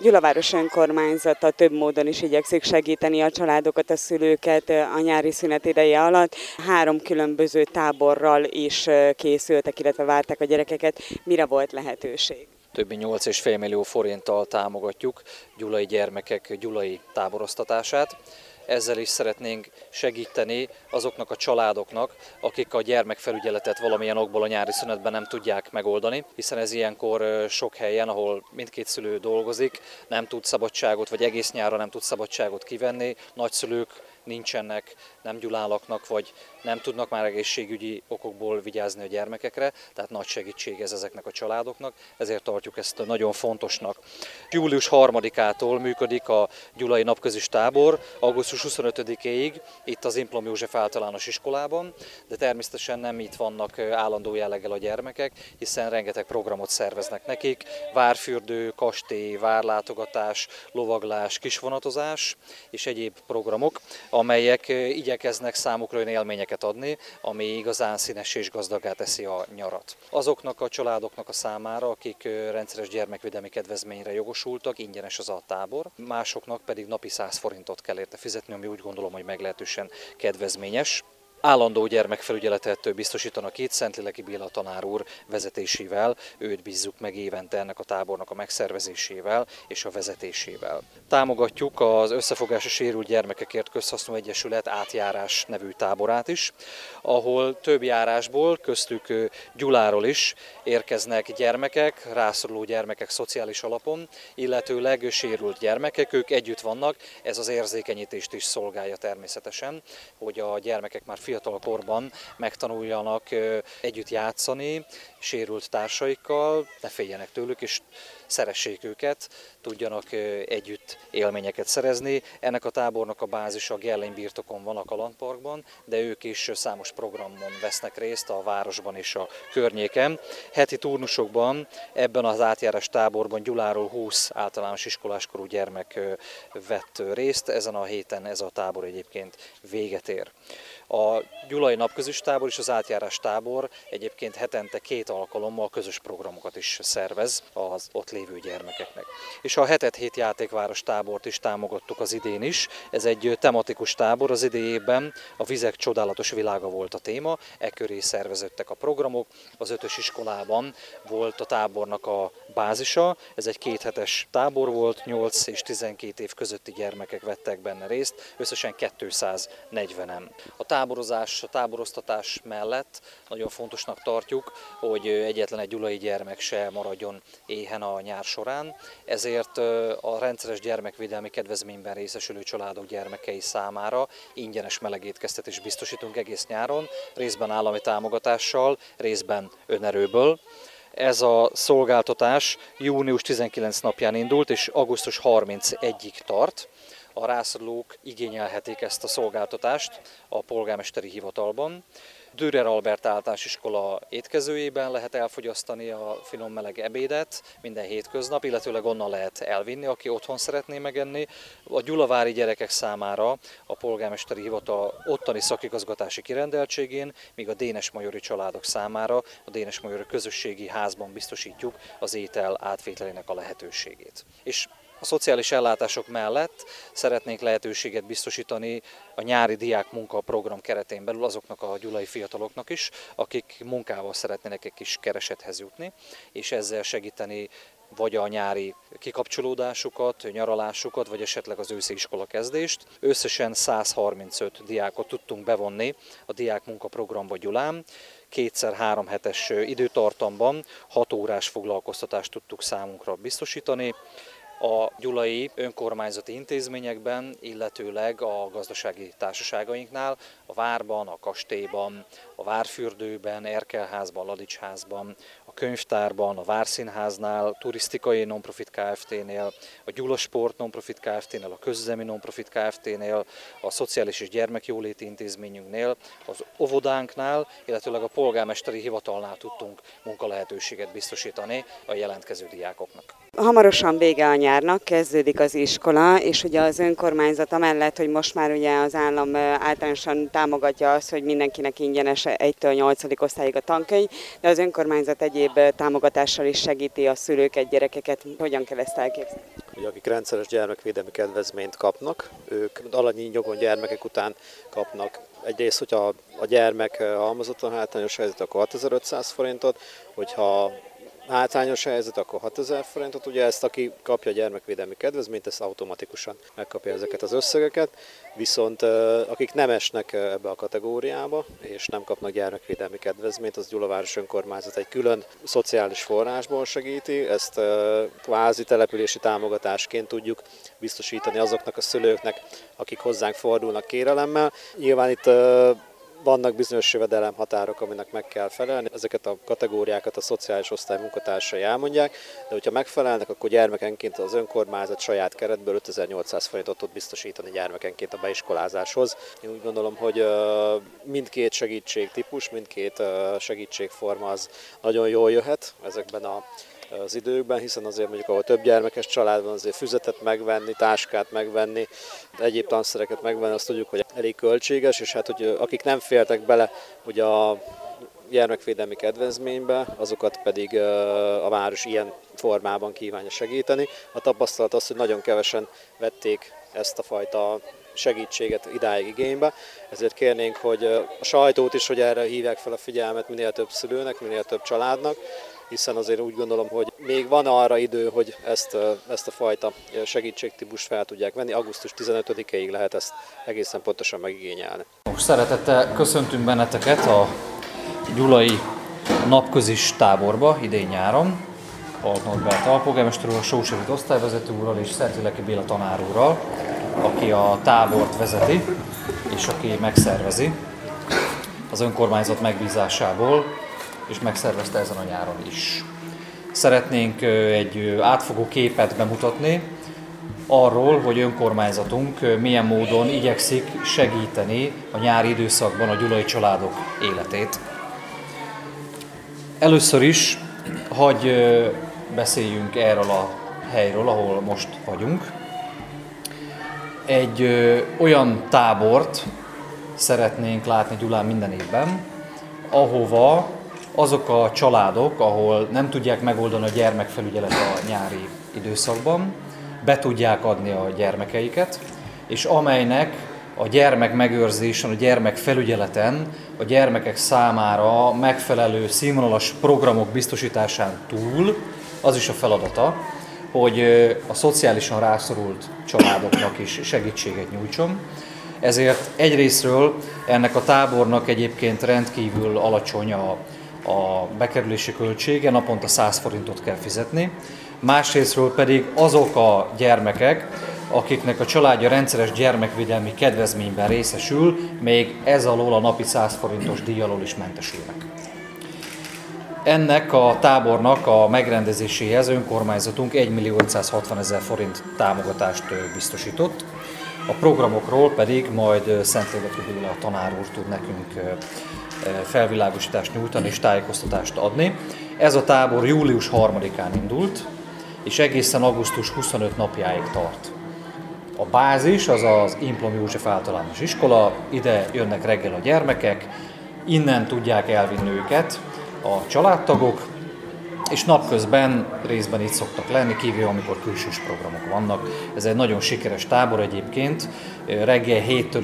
Gyulaváros önkormányzata több módon is igyekszik segíteni a családokat, a szülőket a nyári szünet ideje alatt. 3 különböző táborral is készültek, illetve várták a gyerekeket. Mire volt lehetőség? Több mint 8,5 millió forinttal támogatjuk gyulai gyermekek gyulai táboroztatását. Ezzel is szeretnénk segíteni azoknak a családoknak, akik a gyermekfelügyeletet valamilyen okból a nyári szünetben nem tudják megoldani, hiszen ez ilyenkor sok helyen, ahol mindkét szülő dolgozik, nem tud szabadságot, vagy egész nyárra nem tud szabadságot kivenni, nagyszülők nincsenek, nem Gyulán laknak, vagy nem tudnak már egészségügyi okokból vigyázni a gyermekekre, tehát nagy segítség ez ezeknek a családoknak, ezért tartjuk ezt nagyon fontosnak. Július 3-ától működik a gyulai napközis tábor, augusztus 25-éig itt az Implom József általános iskolában, de természetesen nem itt vannak állandó jelleggel a gyermekek, hiszen rengeteg programot szerveznek nekik, várfürdő, kastély, várlátogatás, lovaglás, kisvonatozás és egyéb programok, amelyek igyekeznek számukra olyan élményeket adni, ami igazán színes és gazdagá teszi a nyarat. Azoknak a családoknak a számára, akik rendszeres gyermekvédelmi kedvezményre jogosultak, ingyenes az a tábor, másoknak pedig napi 100 forintot kell érte fizetni, ami úgy gondolom, hogy meglehetősen kedvezményes. Állandó gyermekfelügyeletet biztosítanak itt Szentléleki Béla tanár úr vezetésével, őt bízzuk meg évente ennek a tábornak a megszervezésével és a vezetésével. Támogatjuk az Összefogás a Sérült Gyermekekért Közhasznú Egyesület átjárás nevű táborát is, ahol több járásból, köztük Gyuláról is érkeznek gyermekek, rászoruló gyermekek szociális alapon, illetőleg sérült gyermekek, ők együtt vannak, ez az érzékenyítést is szolgálja természetesen, hogy a gyermekek már fiatal korban megtanuljanak együtt játszani, sérült társaikkal, ne féljenek tőlük, és szeressék őket, tudjanak együtt élményeket szerezni. Ennek a tábornak a bázisa a Gerlény birtokon van a Kalandparkban, de ők is számos programon vesznek részt a városban és a környéken. Heti turnusokban ebben az átjárás táborban Gyuláról 20 általános iskoláskorú gyermek vett részt, ezen a héten ez a tábor egyébként véget ér. A gyulai napközis tábor és az átjárás tábor egyébként hetente 2 alkalommal közös programokat is szervez az ott lévő gyermekeknek. És a Hetet Hét játékváros tábort is támogattuk az idén is. Ez egy tematikus tábor, az idejében a vizek csodálatos világa volt a téma, e köré szerveződtek a programok. Az 5-ös iskolában volt a tábornak a bázisa, ez egy 2 hetes tábor volt, 8 és 12 év közötti gyermekek vettek benne részt, összesen 240-en. A táborozás, a táboroztatás mellett nagyon fontosnak tartjuk, hogy egyetlen egy gyulai gyermek se maradjon éhen a nyár során, ezért a rendszeres gyermekvédelmi kedvezményben részesülő családok gyermekei számára ingyenes melegétkeztetést biztosítunk egész nyáron, részben állami támogatással, részben önerőből. Ez a szolgáltatás június 19 napján indult, és augusztus 31-ig tart. A rászorulók igényelhetik ezt a szolgáltatást a polgármesteri hivatalban. Dürer Albert általános iskola étkezőjében lehet elfogyasztani a finom meleg ebédet minden hétköznap, illetőleg onnan lehet elvinni, aki otthon szeretné megenni. A gyulavári gyerekek számára a polgármesteri hivatal ottani szakigazgatási kirendeltségén, míg a dénesmajori családok számára a dénesmajori közösségi házban biztosítjuk az étel átvételének a lehetőségét. És a szociális ellátások mellett szeretnénk lehetőséget biztosítani a nyári diákmunka program keretén belül azoknak a gyulai fiataloknak is, akik munkával szeretnének egy kis keresethez jutni, és ezzel segíteni vagy a nyári kikapcsolódásukat, nyaralásukat, vagy esetleg az őszi iskola kezdést. Összesen 135 diákot tudtunk bevonni a diákmunka programba Gyulán. 2x3 hetes időtartamban 6 órás foglalkoztatást tudtuk számunkra biztosítani. A gyulai önkormányzati intézményekben, illetőleg a gazdasági társaságainknál, a várban, a kastélyban, a várfürdőben, Erkelházban, Ladics-házban, a könyvtárban, a Várszínháznál, turisztikai nonprofit Kft-nél, a Gyula Sport nonprofit Kft-nél, a Közüzemi nonprofit Kft-nél, a Szociális és Gyermekjóléti Intézményünknél, az óvodánknál, illetőleg a polgármesteri hivatalnál tudtunk munkalehetőséget biztosítani a jelentkező diákoknak. Hamarosan vége a nyárnak, kezdődik az iskola, és ugye az önkormányzat amellett, hogy most már ugye az állam általánosan támogatja azt, hogy mindenkinek ingyenes 1-től 8. osztályig a tankönyv, de az önkormányzat egyéb támogatással is segíti a szülőket, gyerekeket. Hogyan kell ezt elképzelni? Ugye, akik rendszeres gyermekvédelmi kedvezményt kapnak, ők alanyi nyogon gyermekek után kapnak. Egyrészt, hogyha a gyermek halmozottan hátrányos helyzet, akkor 6500 forintot, hogyha hátrányos helyzet, akkor 6000 forintot. Ugye ezt, aki kapja a gyermekvédelmi kedvezményt, ezt automatikusan megkapja ezeket az összegeket. Viszont akik nem esnek ebbe a kategóriába, és nem kapnak gyermekvédelmi kedvezményt, az Gyulaváros önkormányzat egy külön szociális forrásból segíti. Ezt kvázi települési támogatásként tudjuk biztosítani azoknak a szülőknek, akik hozzánk fordulnak kérelemmel. Nyilván itt vannak bizonyos jövedelemhatárok, aminek meg kell felelni. Ezeket a kategóriákat a szociális osztály munkatársai elmondják, de hogyha megfelelnek, akkor gyermekenként az önkormányzat saját keretből 5800 forintot tud biztosítani gyermekenként a beiskolázáshoz. Én úgy gondolom, hogy mindkét segítségtípus, mindkét segítségforma az nagyon jól jöhet ezekben az időkben, hiszen azért mondjuk, ahol több gyermekes család van, azért füzetet megvenni, táskát megvenni, egyéb tanszereket megvenni, azt tudjuk, hogy elég költséges, és hát, hogy akik nem fértek bele ugye a gyermekvédelmi kedvezménybe, azokat pedig a város ilyen formában kívánja segíteni. A tapasztalat az, hogy nagyon kevesen vették ezt a fajta segítséget idáig igénybe, ezért kérnénk, hogy a sajtót is, hogy erre hívják fel a figyelmet minél több szülőnek, minél több családnak, hiszen azért úgy gondolom, hogy még van arra idő, hogy ezt a fajta segítségtípust fel tudják venni. Augusztus 15-ig lehet ezt egészen pontosan megigényelni. Most szeretettel köszöntünk benneteket a gyulai napközis táborba idén nyáron. Alt Norbert alpolgármester úr, a Sós Edit osztályvezető úrral és Szentléleki Béla tanár úrral, aki a tábort vezeti és aki megszervezi az önkormányzat megbízásából, és megszervezte ezen a nyáron is. Szeretnénk egy átfogó képet bemutatni arról, hogy önkormányzatunk milyen módon igyekszik segíteni a nyári időszakban a gyulai családok életét. Először is hagyj beszéljünk erről a helyről, ahol most vagyunk. Egy olyan tábort szeretnénk látni Gyulán minden évben, ahova azok a családok, ahol nem tudják megoldani a gyermekfelügyelet a nyári időszakban, be tudják adni a gyermekeiket, és amelynek a gyermekmegőrzésen, a gyermekfelügyeleten, a gyermekek számára megfelelő színvonalas programok biztosításán túl az is a feladata, hogy a szociálisan rászorult családoknak is segítséget nyújtson. Ezért egyrészről ennek a tábornak egyébként rendkívül alacsony a bekerülési költsége, naponta 100 forintot kell fizetni. Másrészről pedig azok a gyermekek, akiknek a családja rendszeres gyermekvédelmi kedvezményben részesül, még ez alól a napi 100 forintos díj alól is mentesülnek. Ennek a tábornak a megrendezéséhez önkormányzatunk 1.560.000 forint támogatást biztosított. A programokról pedig majd Szentléleki Béla tanár úr tud nekünk felvilágosítást nyújtani és tájékoztatást adni. Ez a tábor július 3-án indult, és egészen augusztus 25 napjáig tart. A bázis az az Implom József Általános Iskola, ide jönnek reggel a gyermekek, innen tudják elvinni őket a családtagok, és napközben részben itt szoktak lenni, kívül amikor külsős programok vannak. Ez egy nagyon sikeres tábor egyébként, reggel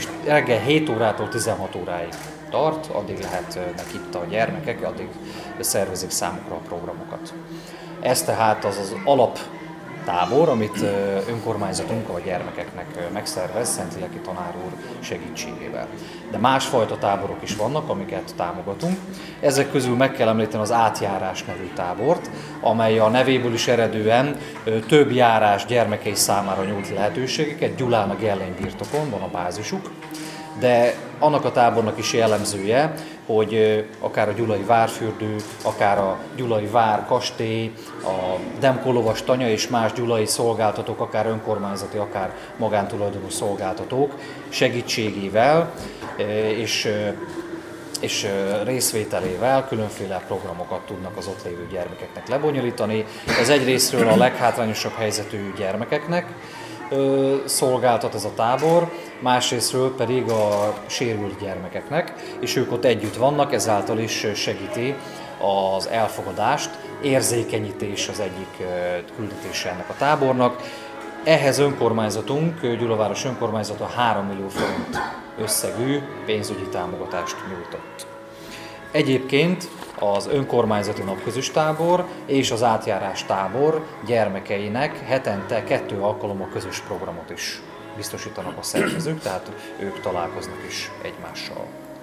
7 órától 16 óráig tart, addig lehetnek itt a gyermekek, addig szervezik számukra a programokat. Ez tehát az alaptábor, amit önkormányzatunk a gyermekeknek megszervez Szentléleki tanár úr segítségével. De másfajta táborok is vannak, amiket támogatunk. Ezek közül meg kell említeni az Átjárás nevű tábort, amely a nevéből is eredően több járás gyermekei számára nyújt lehetőségeket. Gyulán a Gellény birtokon van a bázisuk, de annak a tábornak is jellemzője, hogy akár a Gyulai Várfürdő, akár a Gyulai Várkastély, a Demko lovas tanya és más gyulai szolgáltatók, akár önkormányzati, akár magántulajdonú szolgáltatók segítségével és és részvételével különféle programokat tudnak az ott lévő gyermekeknek lebonyolítani. Ez egyrésztről a leghátrányosabb helyzetű gyermekeknek szolgáltat ez a tábor, másrésztről pedig a sérült gyermekeknek, és ők ott együtt vannak, ezáltal is segíti az elfogadást, érzékenyítés az egyik küldetése ennek a tábornak. Ehhez önkormányzatunk, Gyulaváros önkormányzata 3 millió forint összegű pénzügyi támogatást nyújtott. Egyébként az önkormányzati napközös tábor és az átjárás tábor gyermekeinek hetente 2 alkalommal közös programot is biztosítanak a szervezők, tehát ők találkoznak is egymással.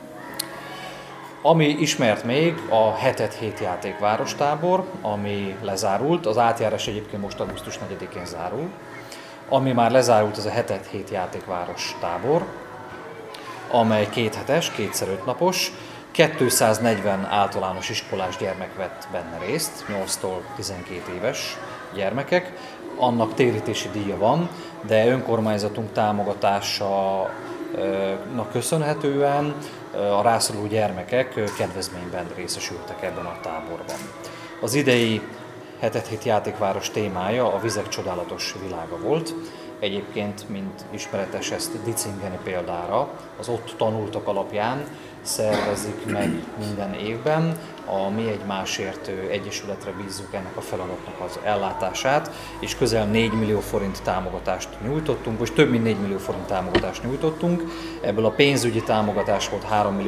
Ami ismert még, a hetet hét játékváros tábor, ami lezárult, az átjárás egyébként most augusztus 4-én zárul. Ami már lezárult, az a hetet hét játékváros tábor, amely 2 hetes, 2x5 napos, 240 általános iskolás gyermek vett benne részt, 8-tól 12 éves gyermekek. Annak térítési díja van, de önkormányzatunk támogatásának köszönhetően a rászoruló gyermekek kedvezményben részesültek ebben a táborban. Az idei hetet hét játékváros témája a vizek csodálatos világa volt. Egyébként, mint ismeretes, ezt Dicingeni példára az ott tanultak alapján szervezik meg minden évben. A Mi Egymásért Egyesületre bízzuk ennek a feladatnak az ellátását, és közel 4 millió forint támogatást nyújtottunk, vagy több mint 4 millió forint támogatást nyújtottunk. Ebből a pénzügyi támogatás volt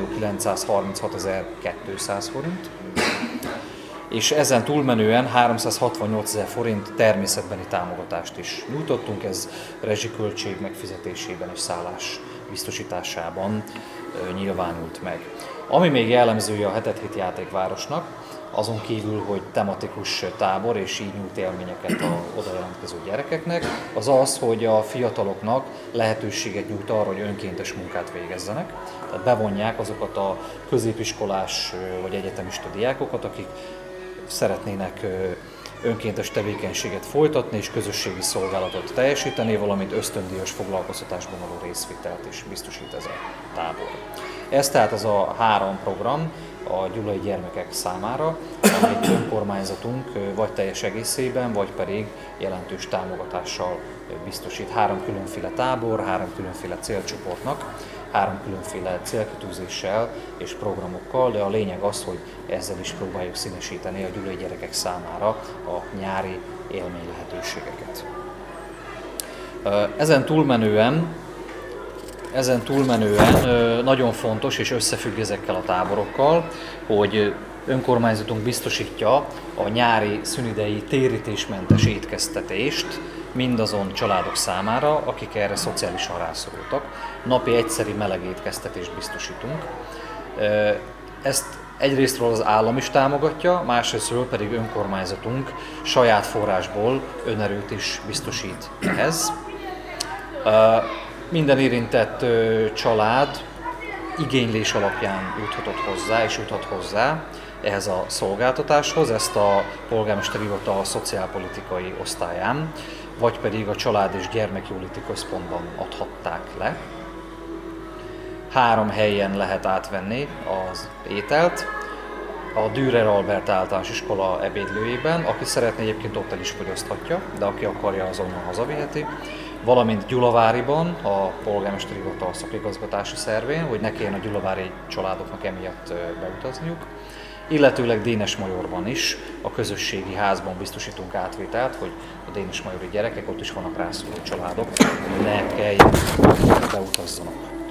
3.936.200 forint, és ezen túlmenően 368 000 forint természetbeni támogatást is nyújtottunk, ez rezsiköltség megfizetésében és szállás biztosításában nyilvánult meg. Ami még jellemzője a hetet hét játékvárosnak, azon kívül, hogy tematikus tábor és így nyújt élményeket a oda jelentkező gyerekeknek, az az, hogy a fiataloknak lehetőséget nyújt arra, hogy önkéntes munkát végezzenek. Tehát bevonják azokat a középiskolás vagy egyetemista diákokat, akik szeretnének önkéntes tevékenységet folytatni és közösségi szolgálatot teljesíteni, valamint ösztöndíjas foglalkoztatásban való részvételt is biztosít ez a tábor. Ez tehát az a 3 program a gyulai gyermekek számára, amit önkormányzatunk vagy teljes egészében, vagy pedig jelentős támogatással biztosít. 3 különféle tábor, 3 különféle célcsoportnak, 3 különféle célkitűzéssel és programokkal, de a lényeg az, hogy ezzel is próbáljuk színesíteni a gyulai gyerekek számára a nyári élmény lehetőségeket. Ezen túlmenően nagyon fontos és összefügg ezekkel a táborokkal, hogy önkormányzatunk biztosítja a nyári szünidei térítésmentes étkeztetést mindazon családok számára, akik erre szociálisan rászorultak. Napi egyszeri meleg étkeztetést biztosítunk. Ezt egyrésztről az állam is támogatja, másrésztről pedig önkormányzatunk saját forrásból önerőt is biztosít ehhez. Minden érintett család igénylés alapján juthatott hozzá és juthat hozzá ehhez a szolgáltatáshoz, ezt a polgármesteri hivatal szociálpolitikai osztályán, vagy pedig a Család- és Gyermekjóléti Központban adhatták le. 3 helyen lehet átvenni az ételt. A Dürer Albert általános iskola ebédlőjében, aki szeretné egyébként ott el is fogyaszthatja, de aki akarja, azonnal hazaviheti. Valamint Gyulaváriban, a polgármesteri hivatal szakigazgatási szervén, hogy ne kelljen a gyulavári családoknak emiatt beutazniuk. Illetőleg Dénesmajorban is, a közösségi házban biztosítunk átvételt, hogy a dénesmajori gyerekek, ott is vannak rászoruló családok, ne kelljen beutazzanak.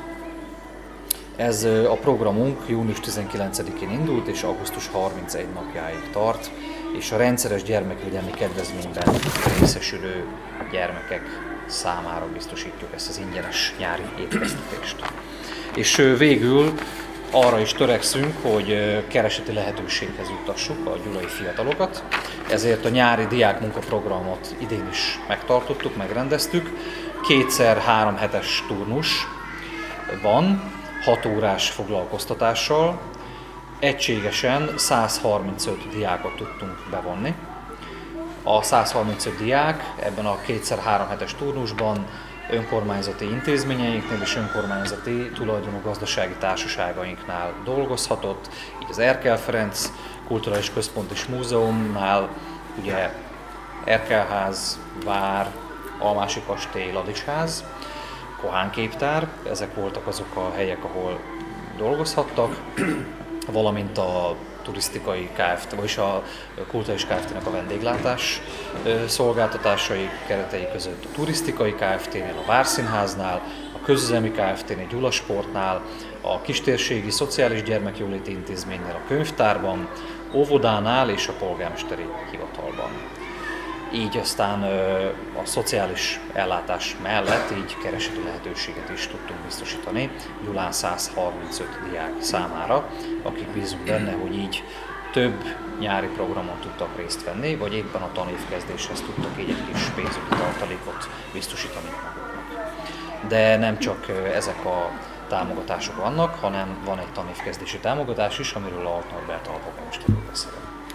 Ez a programunk június 19-én indult, és augusztus 31 napjáig tart, és a rendszeres gyermekvédelmi kedvezményben részesülő gyermekek számára biztosítjuk ezt az ingyenes nyári étkeztetést. És végül arra is törekszünk, hogy kereseti lehetőséghez juttassuk a gyulai fiatalokat, ezért a nyári diákmunkaprogramot idén is megtartottuk, megrendeztük. 2x3 hetes turnus van, 6 órás foglalkoztatással, egységesen 135 diákot tudtunk bevonni. A 135 diák ebben a 2x3 hetes turnusban önkormányzati intézményeinknél és önkormányzati tulajdonú gazdasági társaságainknál dolgozhatott, így az Erkel Ferenc Kulturális Központ és Múzeumnál, ugye Erkelház, Vár, Almási Kastély, Ladisház, Kohán Képtár, ezek voltak azok a helyek, ahol dolgozhattak, valamint a turisztikai Kft., vagyis a kulturális Kft.-nek a vendéglátás szolgáltatásai keretei között a turisztikai Kft.-nél, a Várszínháznál, a közüzemi Kft.-nél, Gyula Sportnál, a Kistérségi Szociális Gyermekjóléti Intézménynél, a könyvtárban, óvodánál és a polgármesteri hivatalban. Így aztán a szociális ellátás mellett így kereseti lehetőséget is tudtunk biztosítani Gyulán 135 diák számára, akik bízunk benne, hogy így több nyári programon tudtak részt venni, vagy éppen a tanévkezdéshez tudtak így egy kis pénzügyi tartalékot biztosítani maguknak. De nem csak ezek a támogatások vannak, hanem van egy tanévkezdési támogatás is, amiről a Norbert alpolgármester úr beszél.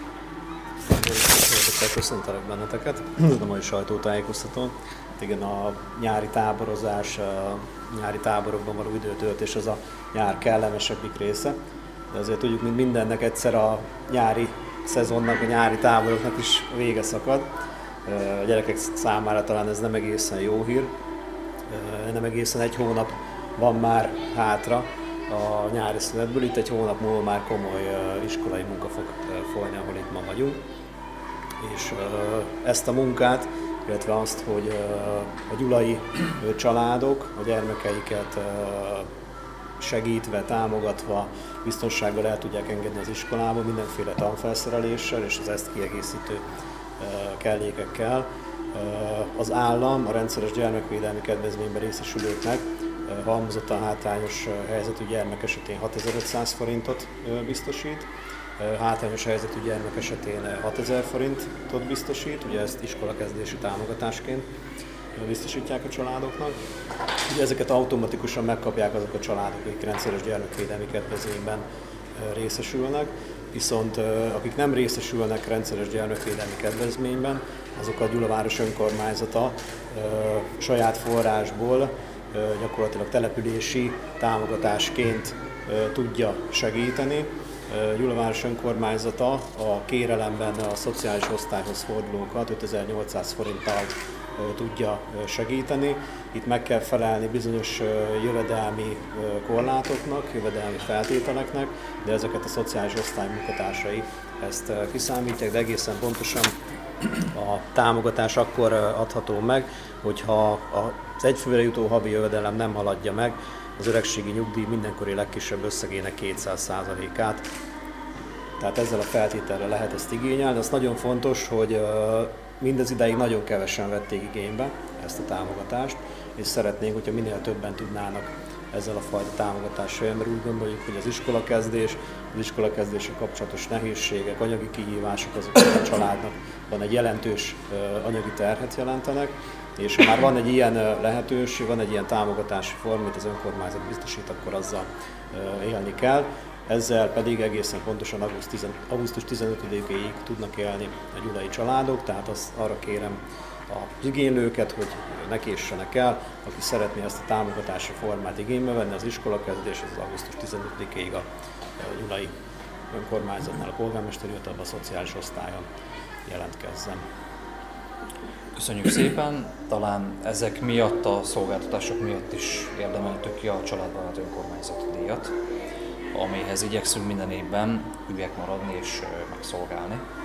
Köszöntelek benneteket, ez a mai sajtótájékoztatón. Igen, a nyári táborozás, a nyári táborokban való időtöltés az a nyár kellemesebbik része. De azért tudjuk, mint mindennek egyszer a nyári szezonnak, a nyári táboroknak is vége szakad. A gyerekek számára talán ez nem egészen jó hír. Nem egészen egy hónap van már hátra a nyári szünetből. Itt egy hónap múlva már komoly iskolai munka fog folyni, ahol itt ma vagyunk. És ezt a munkát, illetve azt, hogy a gyulai családok a gyermekeiket segítve, támogatva, biztonsággal el tudják engedni az iskolába, mindenféle tanfelszereléssel és az ezt kiegészítő kellékekkel. Az állam a rendszeres gyermekvédelmi kedvezményben részesülőknek halmozottan hátrányos helyzetű gyermek esetén 6500 forintot biztosít, hátrányos helyzetű gyermek esetén 6000 forintot biztosít, ugye ezt iskolakezdési támogatásként biztosítják a családoknak. Ugye ezeket automatikusan megkapják azok a családok, akik rendszeres gyermekvédelmi kedvezményben részesülnek, viszont akik nem részesülnek rendszeres gyermekvédelmi kedvezményben, azok a Gyula város önkormányzata saját forrásból gyakorlatilag települési támogatásként tudja segíteni. Gyula város önkormányzata a kérelemben a szociális osztályhoz fordulókat 5800 forinttal tudja segíteni. Itt meg kell felelni bizonyos jövedelmi korlátoknak, jövedelmi feltételeknek, de ezeket a szociális osztály munkatársai ezt kiszámítják, de egészen pontosan a támogatás akkor adható meg, hogyha az egyfőre jutó havi jövedelem nem haladja meg az öregségi nyugdíj mindenkori legkisebb összegének 200%-át. Tehát ezzel a feltétellel lehet ezt igényelni. Az nagyon fontos, hogy mindez ideig nagyon kevesen vették igénybe ezt a támogatást, és szeretnénk, hogyha minél többen tudnának ezzel a fajta támogatással jönni, mert úgy gondoljuk, hogy az iskolakezdéssel kapcsolatos nehézségek, anyagi kihívások azok a családnak van egy jelentős anyagi terhet jelentenek, és ha már van egy ilyen lehetőség, van egy ilyen támogatási forma, amit az önkormányzat biztosít, akkor azzal élni kell. Ezzel pedig egészen pontosan augusztus 15-ig tudnak élni a gyulai családok, tehát arra kérem az igénylőket, hogy ne késsenek el, aki szeretné ezt a támogatási formát igénybe venni, az iskolakezdés az augusztus 15-ig a gyulai önkormányzatnál, a polgármesteri hivatalban, a szociális osztályon jelentkezzen. Köszönjük szépen! Talán ezek miatt, a szolgáltatások miatt is érdemeltük ki a családbarát önkormányzati díjat, amihez igyekszünk minden évben hülyek maradni és megszolgálni.